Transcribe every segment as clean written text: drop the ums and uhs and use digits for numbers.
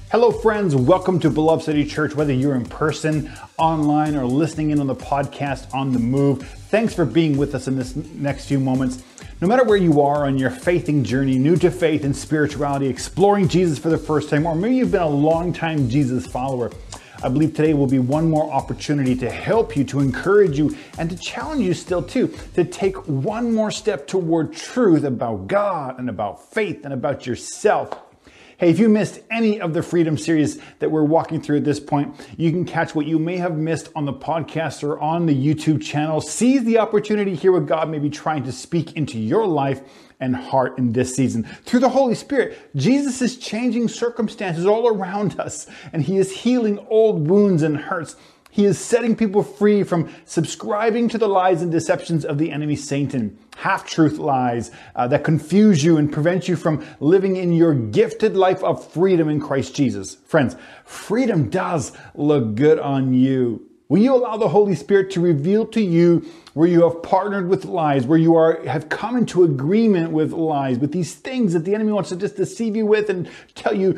Hello friends, welcome to Beloved City Church, whether you're in person, online, or listening in on the podcast on the move. Thanks for being with us in this next few moments. No matter where you are on your faithing journey, new to faith and spirituality, exploring Jesus for the first time, or maybe you've been a long-time Jesus follower, I believe today will be one more opportunity to help you, to encourage you, and to challenge you still too, to take one more step toward truth about God and about faith and about yourself. Hey, if you missed any of the Freedom series that we're walking through at this point, you can catch what you may have missed on the podcast or on the YouTube channel. Seize the opportunity to hear what God may be trying to speak into your life and heart in this season. Through the Holy Spirit, Jesus is changing circumstances all around us, and He is healing old wounds and hurts. He is setting people free from subscribing to the lies and deceptions of the enemy Satan. Half-truth lies that confuse you and prevent you from living in your gifted life of freedom in Christ Jesus. Friends, freedom does look good on you. Will you allow the Holy Spirit to reveal to you where you have partnered with lies, where you have come into agreement with lies, with these things that the enemy wants to just deceive you with and tell you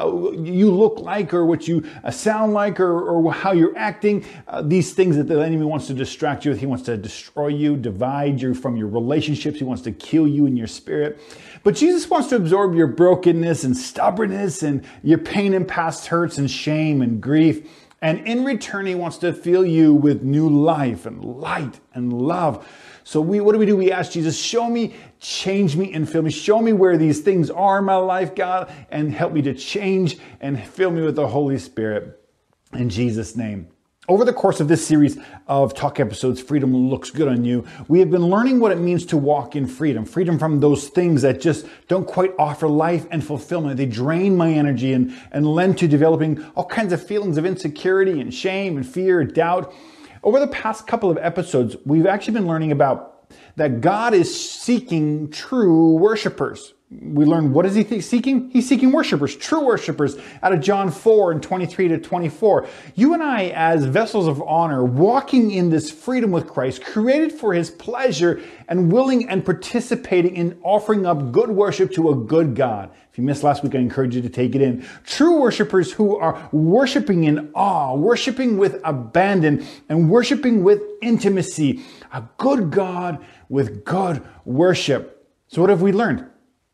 you look like, or what you sound like, or how you're acting, these things that the enemy wants to distract you with. He wants to destroy you, divide you from your relationships. He wants to kill you in your spirit. But Jesus wants to absorb your brokenness and stubbornness and your pain and past hurts and shame and grief. And in return, He wants to fill you with new life and light and love. So what do? We ask Jesus, show me, change me, and fill me. Show me where these things are in my life, God, and help me to change and fill me with the Holy Spirit. In Jesus' name. Over the course of this series of talk episodes, Freedom Looks Good on You, we have been learning what it means to walk in freedom. Freedom from those things that just don't quite offer life and fulfillment. They drain my energy and lend to developing all kinds of feelings of insecurity and shame and fear, doubt. Over the past couple of episodes, we've actually been learning about that God is seeking true worshipers. We learned, what is He seeking? He's seeking worshipers, true worshipers, out of John 4 and 23 to 24. You and I, as vessels of honor, walking in this freedom with Christ, created for His pleasure and willing and participating in offering up good worship to a good God. If you missed last week, I encourage you to take it in. True worshipers who are worshiping in awe, worshiping with abandon, and worshiping with intimacy. A good God with good worship. So what have we learned?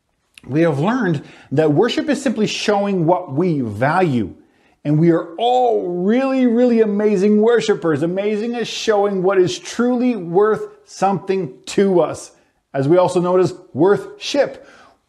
We have learned that worship is simply showing what we value. And we are all really, really amazing worshipers, amazing at showing what is truly worth something to us. As we also know it as worship.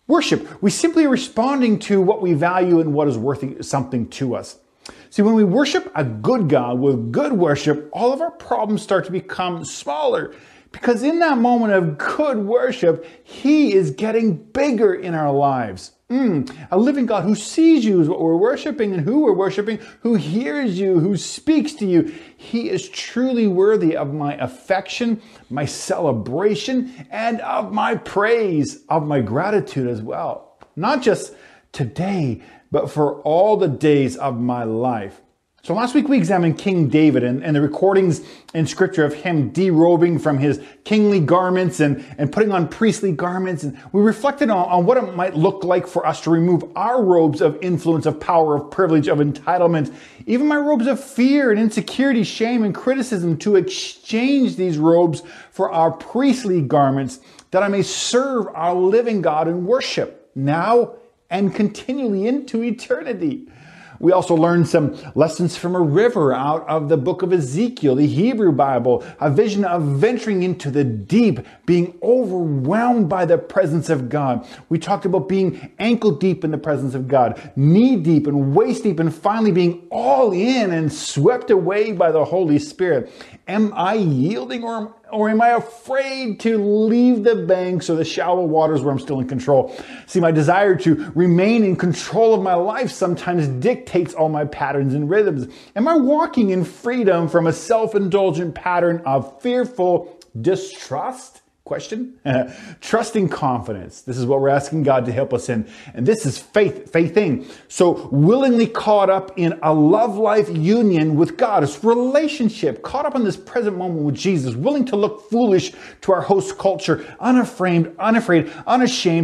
We simply are responding to what we value and what is worth something to us. See, when we worship a good God with good worship, all of our problems start to become smaller. Because in that moment of good worship, He is getting bigger in our lives. A living God who sees you is what we're worshiping, and who we're worshiping, who hears you, who speaks to you. He is truly worthy of my affection, my celebration, and of my praise, of my gratitude as well. Not just today, but for all the days of my life. So last week we examined King David and the recordings in Scripture of him derobing from his kingly garments and putting on priestly garments. And we reflected on what it might look like for us to remove our robes of influence, of power, of privilege, of entitlement, even my robes of fear and insecurity, shame and criticism, to exchange these robes for our priestly garments, that I may serve our living God in worship now and continually into eternity. We also learned some lessons from a river out of the book of Ezekiel, the Hebrew Bible, a vision of venturing into the deep, being overwhelmed by the presence of God. We talked about being ankle deep in the presence of God, knee deep and waist deep, and finally being all in and swept away by the Holy Spirit. Am I yielding, or am I afraid to leave the banks or the shallow waters where I'm still in control? See, my desire to remain in control of my life sometimes dictates all my patterns and rhythms. Am I walking in freedom from a self-indulgent pattern of fearful distrust? Question? Trusting confidence. This is what we're asking God to help us in. And this is faithing. So willingly caught up in a love life union with God. It's relationship, caught up in this present moment with Jesus, willing to look foolish to our host culture, unafraid, unashamed,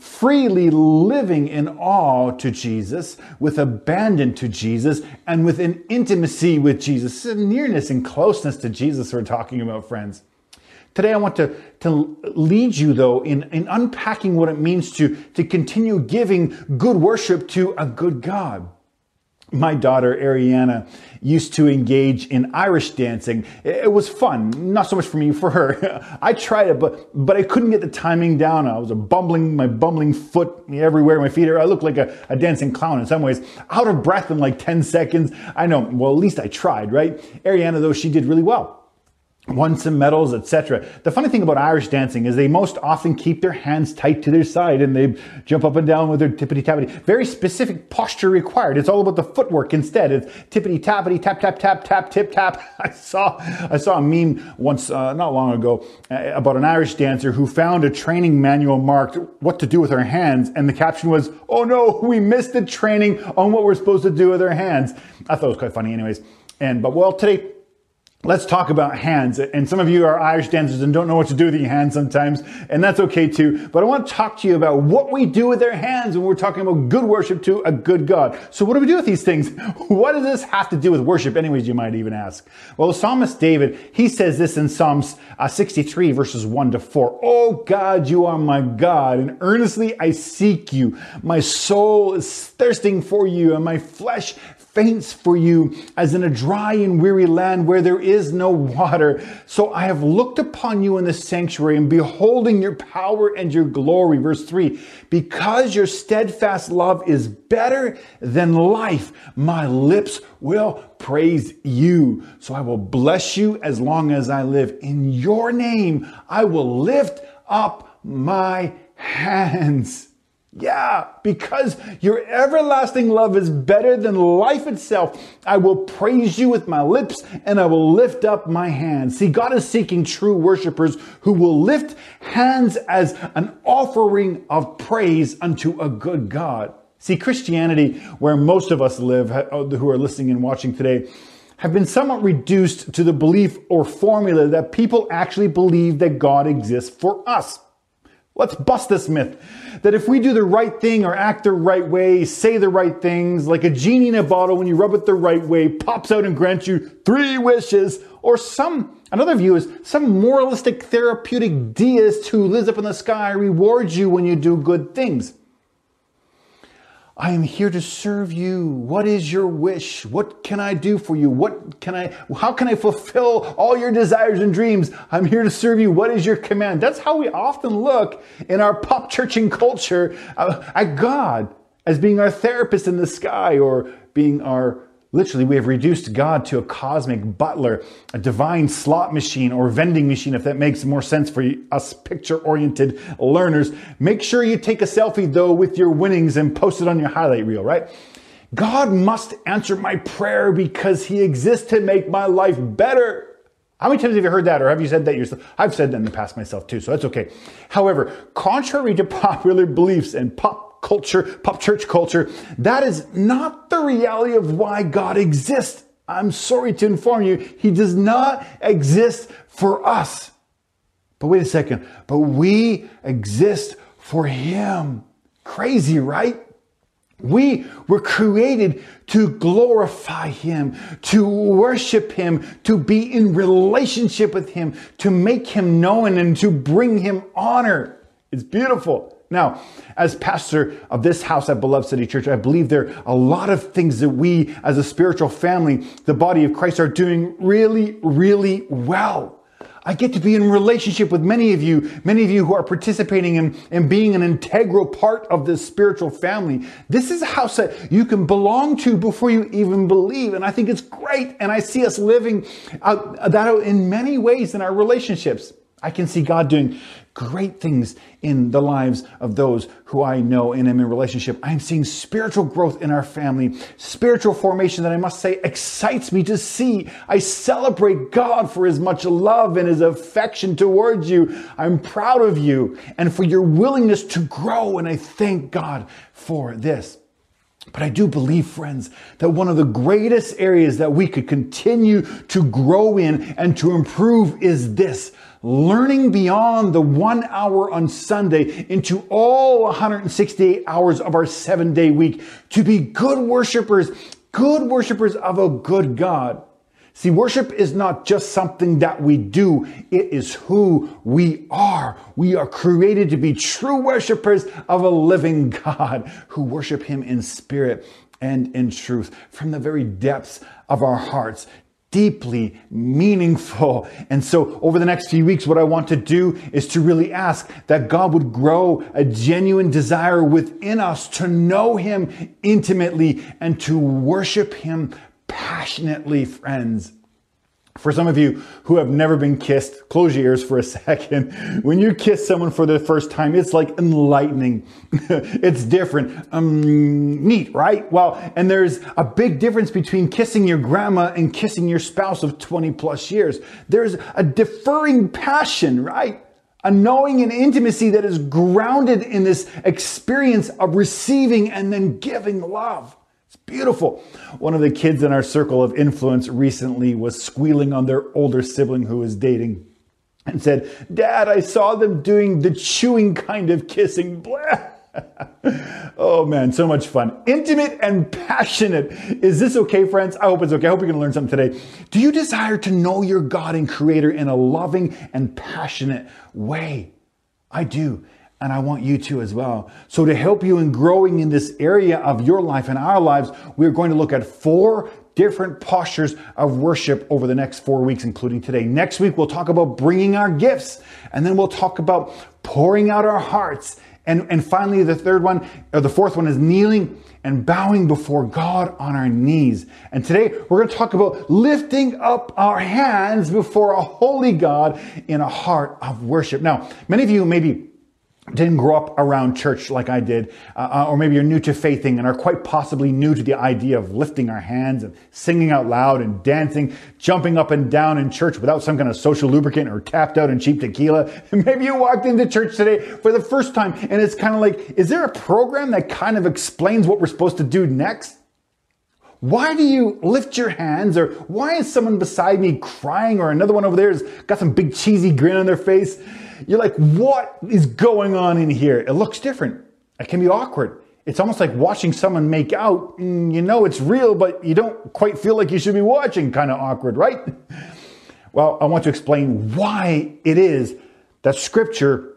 freely living in awe to Jesus, with abandon to Jesus, and with an intimacy with Jesus. It's a nearness and closeness to Jesus we're talking about, friends. Today I want to lead you, though, in unpacking what it means to continue giving good worship to a good God. My daughter, Ariana, used to engage in Irish dancing. It was fun. Not so much for me, for her. I tried it, but I couldn't get the timing down. I was my bumbling foot everywhere. My feet, I looked like a dancing clown in some ways. Out of breath in like 10 seconds. I know, well, at least I tried, right? Ariana, though, she did really well. Won some medals, etc. The funny thing about Irish dancing is they most often keep their hands tight to their side and they jump up and down with their tippity-tappity. Very specific posture required. It's all about the footwork instead. It's tippity-tappity, tap, tap, tap, tap, tip, tap. I saw a meme once, not long ago, about an Irish dancer who found a training manual marked what to do with her hands, and the caption was, "Oh no, we missed the training on what we're supposed to do with our hands." I thought it was quite funny anyways. But today, let's talk about hands. And some of you are Irish dancers and don't know what to do with your hands sometimes, and that's okay too. But I want to talk to you about what we do with our hands when we're talking about good worship to a good God. So what do we do with these things? What does this have to do with worship anyways, you might even ask? Well, the psalmist David, he says this in Psalms 63 verses 1-4. "Oh God, you are my God, and earnestly I seek you. My soul is thirsting for you, and my flesh faints for you, as in a dry and weary land where there is no water. So I have looked upon you in the sanctuary, and beholding your power and your glory." Verse 3, "Because your steadfast love is better than life, my lips will praise you. So I will bless you as long as I live. In your name, I will lift up my hands." Yeah, because your everlasting love is better than life itself, I will praise you with my lips and I will lift up my hands. See, God is seeking true worshipers who will lift hands as an offering of praise unto a good God. See, Christianity, where most of us live, who are listening and watching today, have been somewhat reduced to the belief or formula that people actually believe that God exists for us. Let's bust this myth that if we do the right thing or act the right way, say the right things, like a genie in a bottle, when you rub it the right way, pops out and grants you 3 wishes, or another view is some moralistic therapeutic deist who lives up in the sky rewards you when you do good things. I am here to serve you. What is your wish? What can I do for you? How can I fulfill all your desires and dreams? I'm here to serve you. What is your command? That's how we often look in our pop churching culture at God, as being our therapist in the sky, or being literally, we have reduced God to a cosmic butler, a divine slot machine or vending machine, if that makes more sense for us picture-oriented learners. Make sure you take a selfie, though, with your winnings and post it on your highlight reel, right? God must answer my prayer because he exists to make my life better. How many times have you heard that, or have you said that yourself? I've said that in the past myself too, so that's okay. However, contrary to popular beliefs and pop church culture, that is not the reality of why God exists. I'm sorry to inform you, he does not exist for us. But wait a second, but we exist for him. Crazy, right? We were created to glorify him, to worship him, to be in relationship with him, to make him known and to bring him honor. It's beautiful. Now, as pastor of this house at Beloved City Church, I believe there are a lot of things that we as a spiritual family, the body of Christ, are doing really, really well. I get to be in relationship with many of you who are participating in being an integral part of this spiritual family. This is a house that you can belong to before you even believe. And I think it's great. And I see us living that out in many ways in our relationships. I can see God doing great things in the lives of those who I know and am in relationship. I'm seeing spiritual growth in our family, spiritual formation that I must say excites me to see. I celebrate God for his much love and his affection towards you. I'm proud of you and for your willingness to grow, and I thank God for this. But I do believe, friends, that one of the greatest areas that we could continue to grow in and to improve is this: learning beyond the 1 hour on Sunday into all 168 hours of our 7-day week to be good worshipers of a good God. See, worship is not just something that we do. It is who we are. We are created to be true worshipers of a living God who worship him in spirit and in truth from the very depths of our hearts. Deeply meaningful. And so over the next few weeks, what I want to do is to really ask that God would grow a genuine desire within us to know him intimately and to worship him passionately, friends. For some of you who have never been kissed, close your ears for a second. When you kiss someone for the first time, it's like enlightening. It's different. Neat, right? Well, and there's a big difference between kissing your grandma and kissing your spouse of 20 plus years. There's a deferring passion, right? A knowing and intimacy that is grounded in this experience of receiving and then giving love. It's beautiful. One of the kids in our circle of influence recently was squealing on their older sibling who was dating and said, "Dad, I saw them doing the chewing kind of kissing." Blah. Oh man, so much fun. Intimate and passionate. Is this okay, friends? I hope it's okay. I hope you're going to learn something today. Do you desire to know your God and Creator in a loving and passionate way? I do. And I want you to as well. So to help you in growing in this area of your life and our lives, we're going to look at 4 different postures of worship over the next 4 weeks, including today. Next week, we'll talk about bringing our gifts. And then we'll talk about pouring out our hearts. And finally, the fourth one is kneeling and bowing before God on our knees. And today, we're going to talk about lifting up our hands before a holy God in a heart of worship. Now, many of you maybe didn't grow up around church like I did, or maybe you're new to faithing and are quite possibly new to the idea of lifting our hands and singing out loud and dancing, jumping up and down in church without some kind of social lubricant or tapped out and cheap tequila. Maybe you walked into church today for the first time and it's kind of like, is there a program that kind of explains what we're supposed to do next? Why do you lift your hands? Or why is someone beside me crying? Or another one over there has got some big cheesy grin on their face? You're like, what is going on in here? It looks different. It can be awkward. It's almost like watching someone make out. You know it's real, but you don't quite feel like you should be watching. Kind of awkward, right? Well, I want to explain why it is that Scripture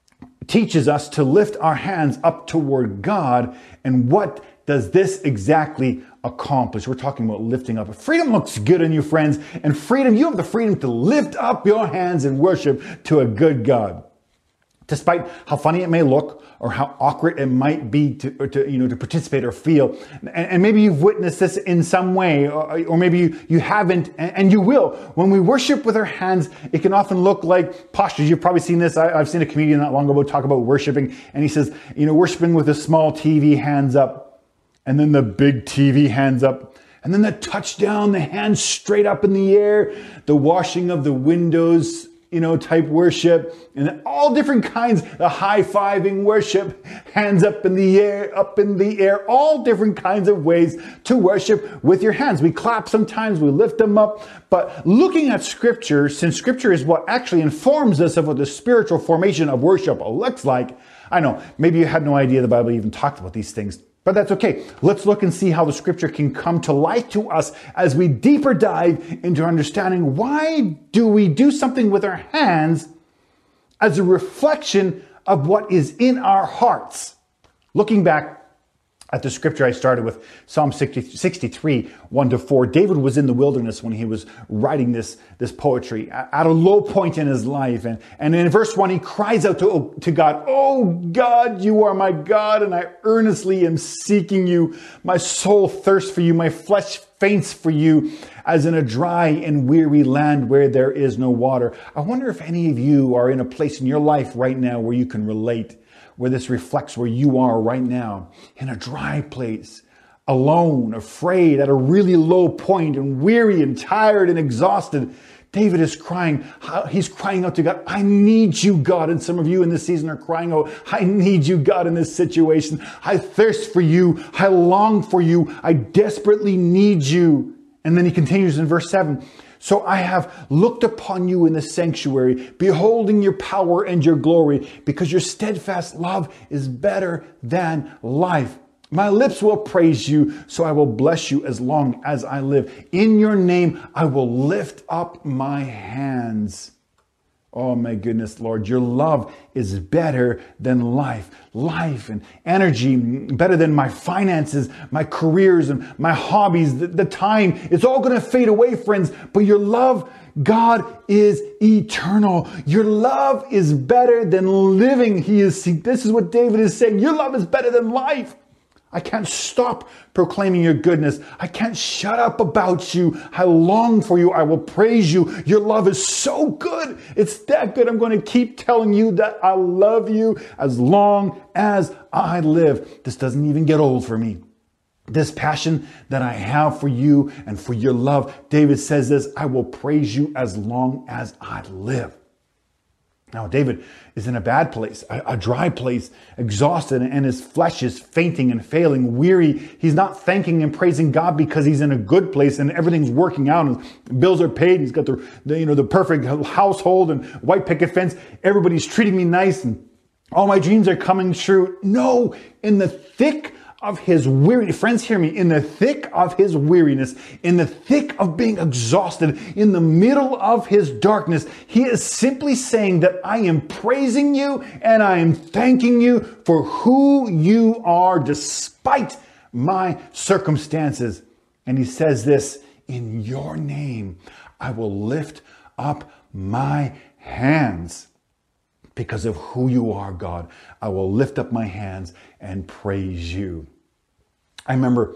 teaches us to lift our hands up toward God, and what does this exactly accomplish? We're talking about lifting up. Freedom looks good on you, friends, and you have the freedom to lift up your hands in worship to a good God. Despite how funny it may look or how awkward it might be to participate or feel. And maybe you've witnessed this in some way, or maybe you haven't, and you will. When we worship with our hands, it can often look like postures. You've probably seen this. I've seen a comedian not long ago talk about worshiping, and he says, worshiping with a small TV, hands up, and then the big TV, hands up, and then the touchdown, the hands straight up in the air, the washing of the windows, type worship, and all different kinds, the high-fiving worship, hands up in the air, all different kinds of ways to worship with your hands. We clap sometimes, we lift them up, but looking at Scripture, since Scripture is what actually informs us of what the spiritual formation of worship looks like. I know, maybe you had no idea the Bible even talked about these things, but that's okay. Let's look and see how the Scripture can come to light to us as we deeper dive into understanding why do we do something with our hands as a reflection of what is in our hearts. Looking back at the Scripture I started with, Psalm 63, 1-4, David was in the wilderness when he was writing this poetry at a low point in his life. And in verse 1, he cries out to God, "Oh God, you are my God, and I earnestly am seeking you. My soul thirsts for you. My flesh faints for you, as in a dry and weary land where there is no water." I wonder if any of you are in a place in your life right now where you can relate, where this reflects where you are right now, in a dry place, alone, afraid, at a really low point, and weary and tired and exhausted. David is crying. He's crying out to God, "I need you, God." And some of you in this season are crying out, "I need you, God, in this situation. I thirst for you. I long for you. I desperately need you." And then he continues in verse 7. So I have looked upon you in the sanctuary, beholding your power and your glory, because your steadfast love is better than life. My lips will praise you, so I will bless you as long as I live. In your name, I will lift up my hands. Oh my goodness, Lord, your love is better than life. Life and energy, better than my finances, my careers and my hobbies, the time. It's all going to fade away, friends. But your love, God, is eternal. Your love is better than living. This is what David is saying. Your love is better than life. I can't stop proclaiming your goodness. I can't shut up about you. I long for you. I will praise you. Your love is so good. It's that good. I'm going to keep telling you that I love you as long as I live. This doesn't even get old for me. This passion that I have for you and for your love, David says this, I will praise you as long as I live. Now, David is in a bad place, a dry place, exhausted, and his flesh is fainting and failing, weary. He's not thanking and praising God because he's in a good place and everything's working out and bills are paid. He's got the perfect household and white picket fence. Everybody's treating me nice and all my dreams are coming true. No, in the thick of his weariness, friends, hear me, in the thick of his weariness, in the thick of being exhausted, in the middle of his darkness, he is simply saying that I am praising you and I am thanking you for who you are despite my circumstances. And he says this, in your name, I will lift up my hands. Because of who you are, God, I will lift up my hands and praise you. I remember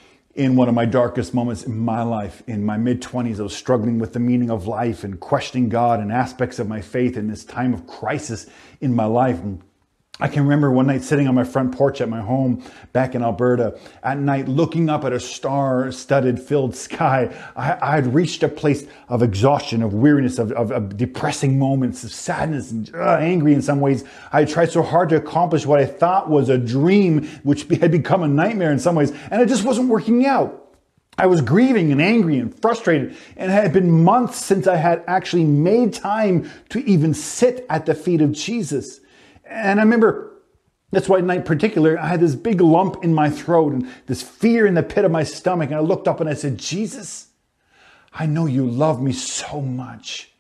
in one of my darkest moments in my life, in my mid-20s, I was struggling with the meaning of life and questioning God and aspects of my faith in this time of crisis in my life. And I can remember one night sitting on my front porch at my home back in Alberta at night, looking up at a star-studded filled sky. I had reached a place of exhaustion, of weariness, of depressing moments, of sadness and angry in some ways. I had tried so hard to accomplish what I thought was a dream, which had become a nightmare in some ways, and it just wasn't working out. I was grieving and angry and frustrated, and it had been months since I had actually made time to even sit at the feet of Jesus. And I remember that's why night in particular, I had this big lump in my throat and this fear in the pit of my stomach. And I looked up and I said, Jesus, I know you love me so much.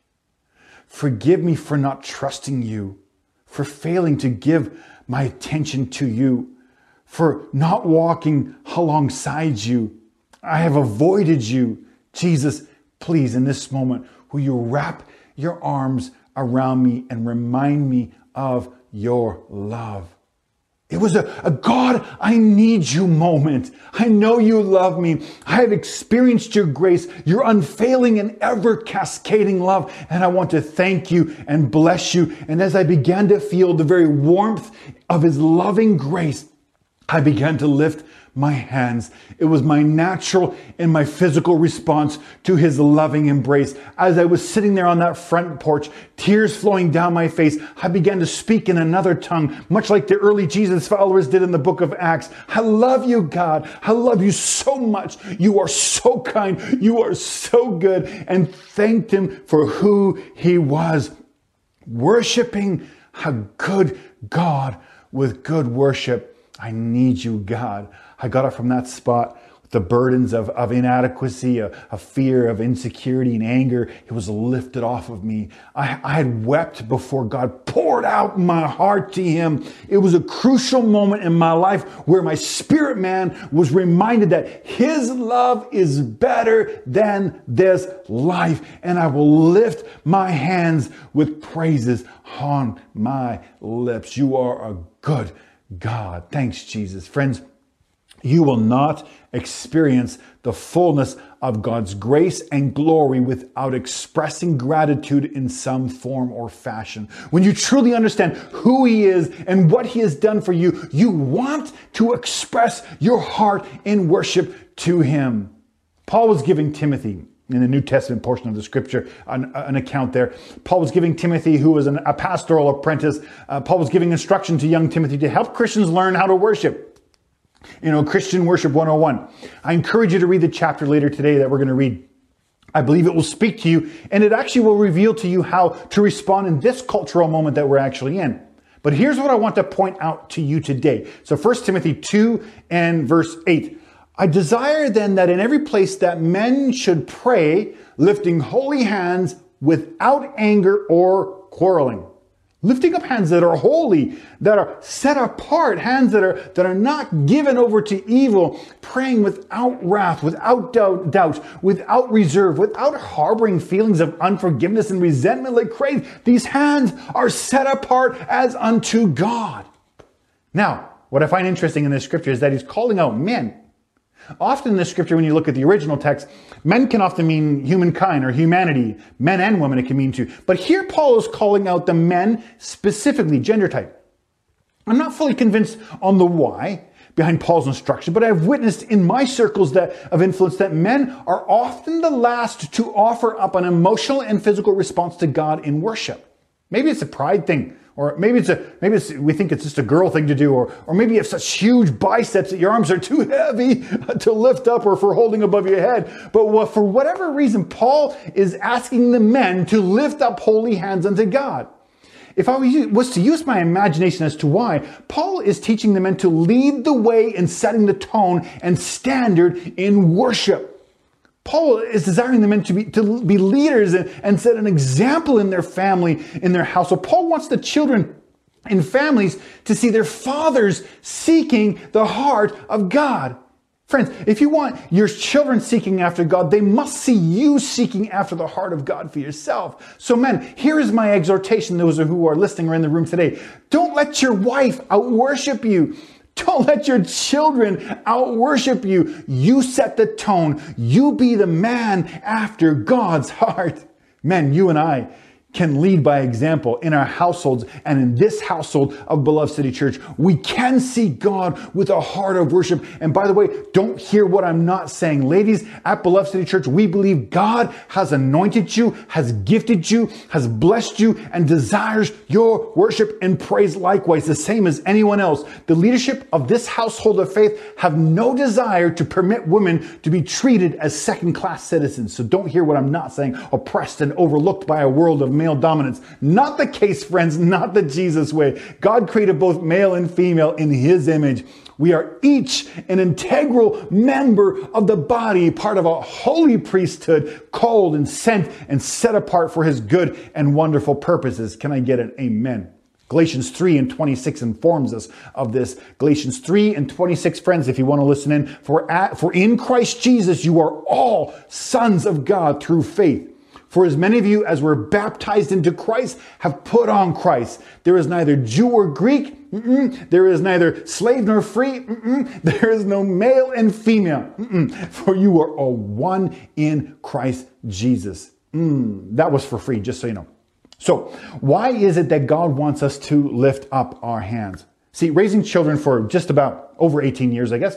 Forgive me for not trusting you, for failing to give my attention to you, for not walking alongside you. I have avoided you. Jesus, please, in this moment, will you wrap your arms around me and remind me of your love. It was a God, I need you moment. I know you love me. I have experienced your grace, your unfailing and ever cascading love. And I want to thank you and bless you. And as I began to feel the very warmth of his loving grace, I began to lift my hands. It was my natural and my physical response to his loving embrace. As I was sitting there on that front porch, tears flowing down my face, I began to speak in another tongue, much like the early Jesus followers did in the book of Acts. I love you, God. I love you so much. You are so kind. You are so good. And thanked him for who he was. Worshiping a good God with good worship. I need you, God. I got up from that spot with the burdens of inadequacy, of fear, of insecurity and anger. It was lifted off of me. I had wept before God poured out my heart to him. It was a crucial moment in my life where my spirit man was reminded that his love is better than this life. And I will lift my hands with praises on my lips. You are a good God. Thanks, Jesus. Friends, you will not experience the fullness of God's grace and glory without expressing gratitude in some form or fashion. When you truly understand who he is and what he has done for you, you want to express your heart in worship to him. Paul was giving Timothy, in the New Testament portion of the scripture, an account there. Paul was giving Timothy, who was a pastoral apprentice, Paul was giving instruction to young Timothy to help Christians learn how to worship. Christian Worship 101. I encourage you to read the chapter later today that we're going to read I believe it will speak to you, and it actually will reveal to you how to respond in this cultural moment that we're actually in. But here's what I want to point out to you today. So 1 Timothy 2 and verse 8. I desire then that in every place that men should pray, lifting holy hands without anger or quarreling. Lifting up hands that are holy, that are set apart, hands that are not given over to evil, praying without wrath, without doubt, without reserve, without harboring feelings of unforgiveness and resentment like crazy. These hands are set apart as unto God. Now, what I find interesting in this scripture is that he's calling out men. Often in the scripture, when you look at the original text, men can often mean humankind or humanity. Men and women it can mean too. But here Paul is calling out the men, specifically gender type. I'm not fully convinced on the why behind Paul's instruction, but I've witnessed in my circles of influence that men are often the last to offer up an emotional and physical response to God in worship. Maybe it's a pride thing. Or maybe we think it's just a girl thing to do, or maybe you have such huge biceps that your arms are too heavy to lift up or for holding above your head. But for whatever reason, Paul is asking the men to lift up holy hands unto God. If I was to use my imagination as to why, Paul is teaching the men to lead the way in setting the tone and standard in worship. Paul is desiring the men to be leaders and set an example in their family, in their household. Paul wants the children in families to see their fathers seeking the heart of God. Friends, if you want your children seeking after God, they must see you seeking after the heart of God for yourself. So men, here is my exhortation, those who are listening or in the room today. Don't let your wife out-worship you. Don't let your children out-worship you. You set the tone. You be the man after God's heart. Men, you and I can lead by example in our households, and in this household of Beloved City Church, we can see God with a heart of worship. And by the way, don't hear what I'm not saying. Ladies, at Beloved City Church, we believe God has anointed you, has gifted you, has blessed you, and desires your worship and praise likewise, the same as anyone else. The leadership of this household of faith have no desire to permit women to be treated as second-class citizens. So don't hear what I'm not saying, oppressed and overlooked by a world of male dominance. Not the case, friends, not the Jesus way. God created both male and female in his image. We are each an integral member of the body, part of a holy priesthood, called and sent and set apart for his good and wonderful purposes. Can I get an amen? Galatians 3 and 26 informs us of this. Galatians 3 and 26, friends, if you want to listen in. For in Christ Jesus you are all sons of God through faith. For as many of you as were baptized into Christ have put on Christ. There is neither Jew or Greek. There is neither slave nor free. There is no male and female. For you are all one in Christ Jesus. That was for free, just so you know. So why is it that God wants us to lift up our hands? See, raising children for just about over 18 years, I guess.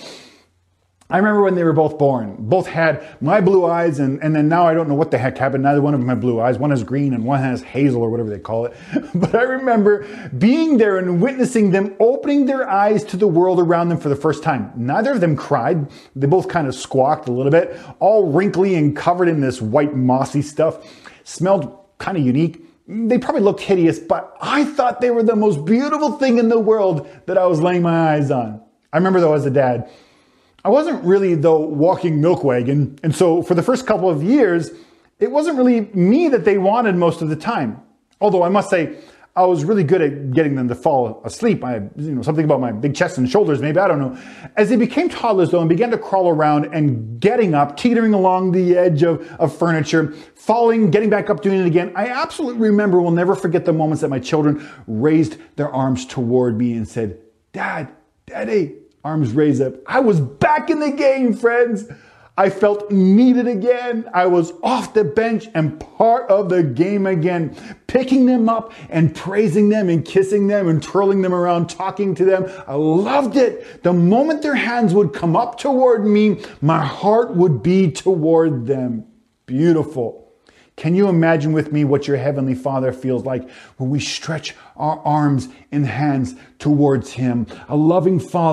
I remember when they were both born. Both had my blue eyes, and then now I don't know what the heck happened. Neither one of them had blue eyes. One has green and one has hazel or whatever they call it. But I remember being there and witnessing them opening their eyes to the world around them for the first time. Neither of them cried. They both kind of squawked a little bit, all wrinkly and covered in this white mossy stuff. Smelled kind of unique. They probably looked hideous, but I thought they were the most beautiful thing in the world that I was laying my eyes on. I remember though, as a dad, I wasn't really the walking milk wagon. And so for the first couple of years, it wasn't really me that they wanted most of the time. Although I must say, I was really good at getting them to fall asleep. Something about my big chest and shoulders, maybe, I don't know. As they became toddlers though and began to crawl around and getting up, teetering along the edge of furniture, falling, getting back up, doing it again, I absolutely will never forget the moments that my children raised their arms toward me and said, "Dad, Daddy." Arms raised up. I was back in the game, friends. I felt needed again. I was off the bench and part of the game again. Picking them up and praising them and kissing them and twirling them around, talking to them. I loved it. The moment their hands would come up toward me, my heart would be toward them. Beautiful. Can you imagine with me what your Heavenly Father feels like when we stretch our arms and hands towards Him? A loving Father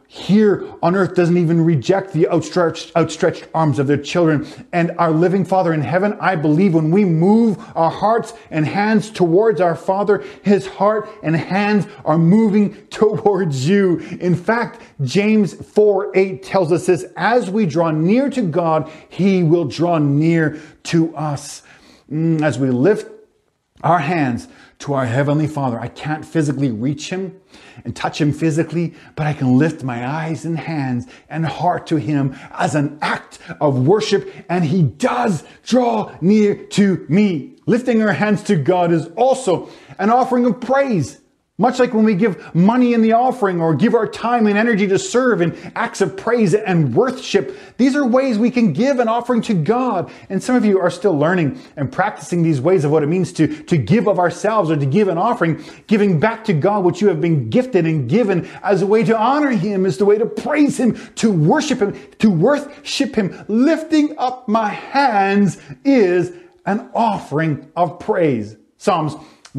here on earth doesn't even reject the outstretched arms of their children. And our living Father in heaven, I believe when we move our hearts and hands towards our Father, his heart and hands are moving towards you. In fact, James 4:8 tells us this: as we draw near to God, he will draw near to us. As we lift our hands to our Heavenly Father, I can't physically reach him and touch him physically, but I can lift my eyes and hands and heart to him as an act of worship, and he does draw near to me. Lifting our hands to God is also an offering of praise. Much like when we give money in the offering or give our time and energy to serve in acts of praise and worship, these are ways we can give an offering to God. And some of you are still learning and practicing these ways of what it means to give of ourselves or to give an offering. Giving back to God what you have been gifted and given as a way to honor him, is the way to praise him, to worship him, to worship him. Lifting up my hands is an offering of praise. Psalms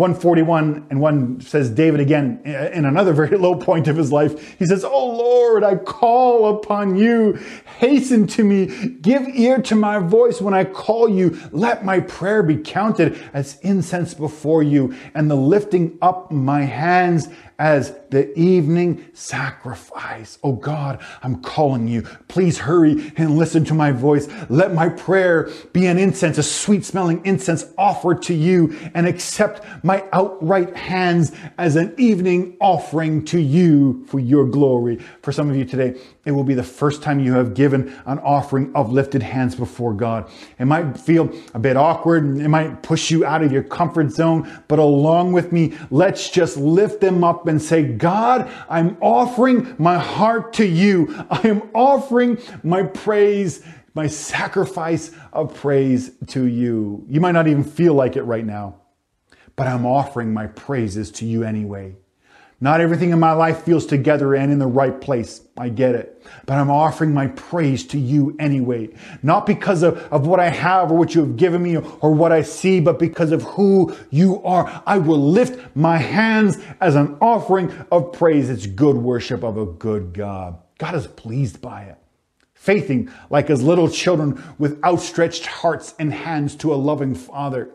141:1 says, David again, in another very low point of his life, he says, "Oh Lord, I call upon you. Hasten to me. Give ear to my voice when I call you. Let my prayer be counted as incense before you, and the lifting up my hands as the evening sacrifice." Oh God, I'm calling you. Please hurry and listen to my voice. Let my prayer be an incense, a sweet smelling incense offered to you, and accept my outright hands as an evening offering to you for your glory. For some of you today, it will be the first time you have given an offering of lifted hands before God. It might feel a bit awkward, and it might push you out of your comfort zone, but along with me, let's just lift them up and say, God, I'm offering my heart to you. I am offering my praise, my sacrifice of praise to you. You might not even feel like it right now, but I'm offering my praises to you anyway. Not everything in my life feels together and in the right place. I get it. But I'm offering my praise to you anyway. Not because of what I have or what you have given me or what I see, but because of who you are. I will lift my hands as an offering of praise. It's good worship of a good God. God is pleased by it. Faithing like as little children with outstretched hearts and hands to a loving Father.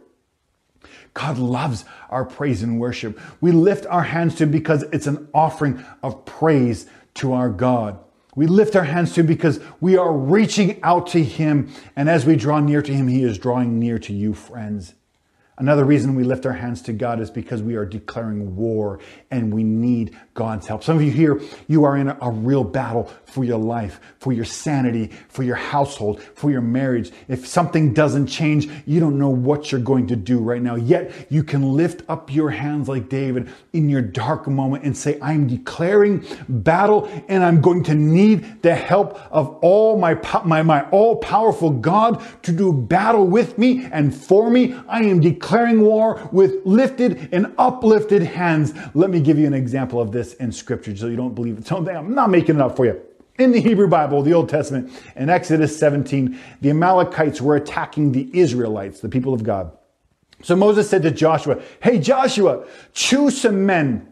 God loves our praise and worship. We lift our hands to him because it's an offering of praise to our God. We lift our hands to him because we are reaching out to him. And as we draw near to him, he is drawing near to you, friends. Another reason we lift our hands to God is because we are declaring war and we need God's help. Some of you here, you are in a real battle for your life, for your sanity, for your household, for your marriage. If something doesn't change, you don't know what you're going to do right now. Yet you can lift up your hands like David in your dark moment and say, I'm declaring battle and I'm going to need the help of all my all-powerful God to do battle with me and for me. I am declaring war with lifted and uplifted hands. Let me give you an example of this in scripture so you don't believe it. I'm not making it up for you. In the Hebrew Bible, the Old Testament, in Exodus 17, the Amalekites were attacking the Israelites, the people of God. So Moses said to Joshua, hey Joshua, choose some men.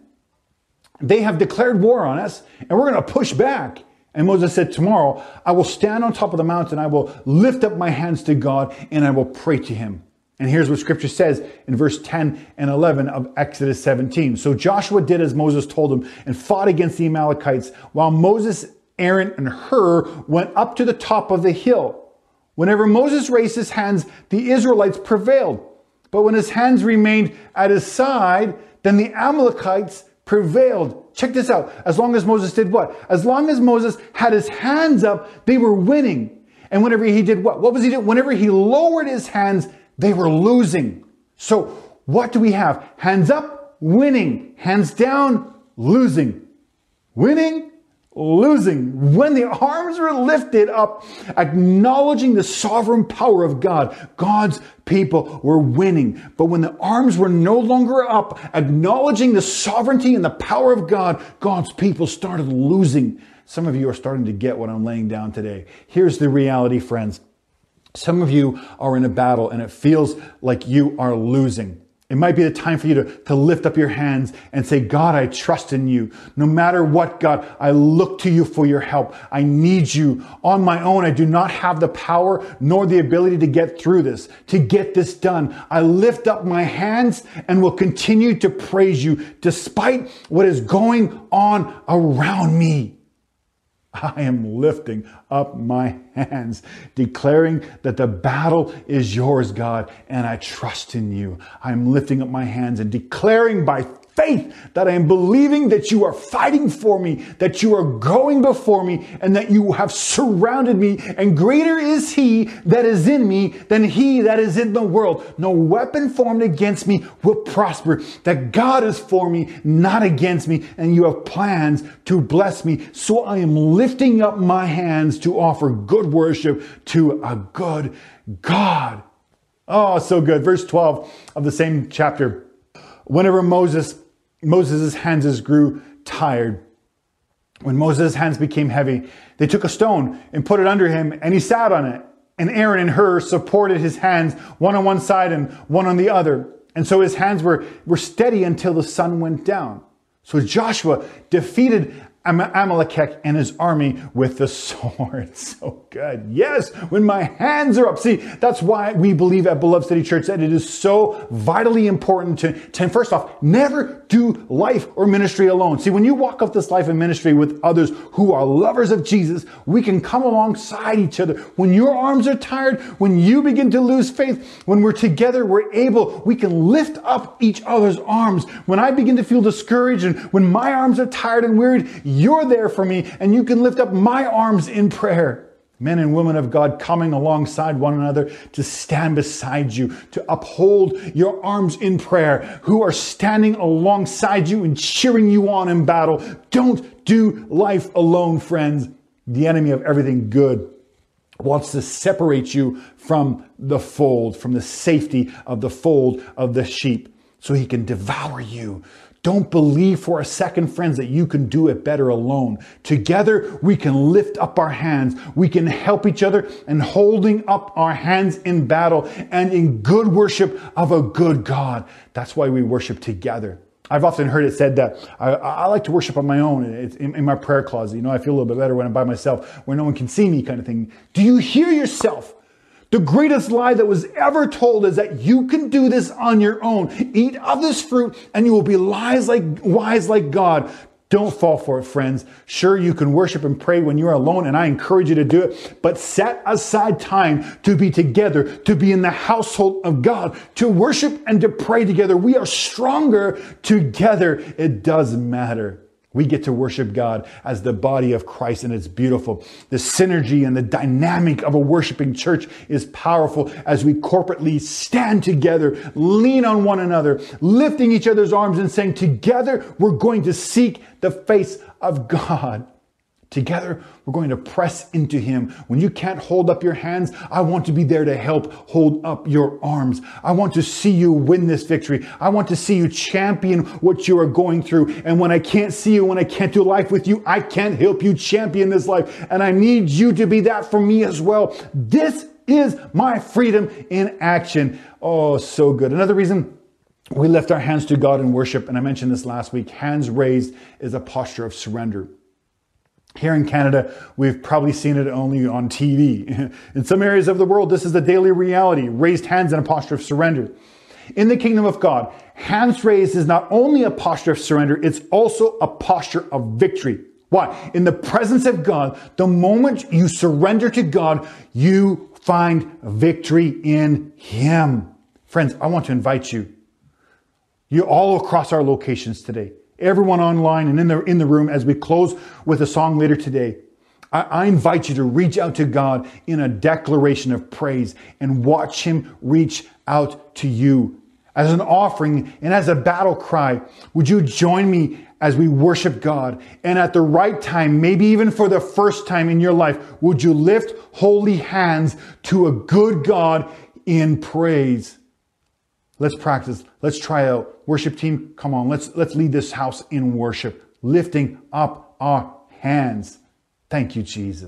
They have declared war on us and we're going to push back. And Moses said, tomorrow I will stand on top of the mountain. I will lift up my hands to God and I will pray to him. And here's what scripture says in verse 10 and 11 of Exodus 17. So Joshua did as Moses told him and fought against the Amalekites while Moses, Aaron, and Hur went up to the top of the hill. Whenever Moses raised his hands, the Israelites prevailed. But when his hands remained at his side, then the Amalekites prevailed. Check this out. As long as Moses did what? As long as Moses had his hands up, they were winning. And whenever he did what? What was he doing? Whenever he lowered his hands, they were losing. So what do we have? Hands up, winning. Hands down, losing. Winning, losing. When the arms were lifted up, acknowledging the sovereign power of God, God's people were winning. But when the arms were no longer up, acknowledging the sovereignty and the power of God, God's people started losing. Some of you are starting to get what I'm laying down today. Here's the reality, friends. Some of you are in a battle and it feels like you are losing. It might be the time for you to lift up your hands and say, God, I trust in you. No matter what, God, I look to you for your help. I need you. On my own, I do not have the power nor the ability to get through this, to get this done. I lift up my hands and will continue to praise you despite what is going on around me. I am lifting up my hands, declaring that the battle is yours, God, and I trust in you. I'm lifting up my hands and declaring by faith that I am believing that you are fighting for me, that you are going before me, and that you have surrounded me. And greater is he that is in me than he that is in the world. No weapon formed against me will prosper. That God is for me, not against me, and you have plans to bless me. So I am lifting up my hands to offer good worship to a good God. Oh, so good. Verse 12 of the same chapter. Whenever Moses' hands grew tired, when Moses' hands became heavy, they took a stone and put it under him, and he sat on it. And Aaron and Hur supported his hands, one on one side and one on the other. And so his hands were steady until the sun went down. So Joshua defeated Amalek and his army with the sword. So good. Yes, when my hands are up. See, that's why we believe at Beloved City Church that it is so vitally important to first off, never do life or ministry alone. See, when you walk up this life and ministry with others who are lovers of Jesus, we can come alongside each other. When your arms are tired, when you begin to lose faith, when we're together, we can lift up each other's arms. When I begin to feel discouraged and when my arms are tired and wearied, you're there for me, and you can lift up my arms in prayer. Men and women of God coming alongside one another to stand beside you, to uphold your arms in prayer, who are standing alongside you and cheering you on in battle. Don't do life alone, friends. The enemy of everything good wants to separate you from the fold, from the safety of the fold of the sheep, so he can devour you. Don't believe for a second, friends, that you can do it better alone. Together, we can lift up our hands. We can help each other and holding up our hands in battle and in good worship of a good God. That's why we worship together. I've often heard it said that I like to worship on my own. It's in my prayer closet. You know, I feel a little bit better when I'm by myself, where no one can see me kind of thing. Do you hear yourself? The greatest lie that was ever told is that you can do this on your own. Eat of this fruit and you will be wise like God. Don't fall for it, friends. Sure, you can worship and pray when you're alone, and I encourage you to do it, but set aside time to be together, to be in the household of God, to worship and to pray together. We are stronger together. It does matter. We get to worship God as the body of Christ, and it's beautiful. The synergy and the dynamic of a worshiping church is powerful as we corporately stand together, lean on one another, lifting each other's arms and saying, together we're going to seek the face of God. Together, we're going to press into him. When you can't hold up your hands, I want to be there to help hold up your arms. I want to see you win this victory. I want to see you champion what you are going through. And when I can't see you, when I can't do life with you, I can't help you champion this life. And I need you to be that for me as well. This is my freedom in action. Oh, so good. Another reason we lift our hands to God in worship, and I mentioned this last week, hands raised is a posture of surrender. Here in Canada, we've probably seen it only on TV. In some areas of the world, this is the daily reality, raised hands in a posture of surrender. In the kingdom of God, hands raised is not only a posture of surrender, it's also a posture of victory. Why? In the presence of God, the moment you surrender to God, you find victory in him. Friends, I want to invite you all across our locations today, everyone online and in the room as we close with a song later today. I invite you to reach out to God in a declaration of praise and watch him reach out to you. As an offering and as a battle cry, would you join me as we worship God? And at the right time, maybe even for the first time in your life, would you lift holy hands to a good God in praise? Let's practice. Let's try out. Worship team, come on. Let's lead this house in worship, lifting up our hands. Thank you, Jesus.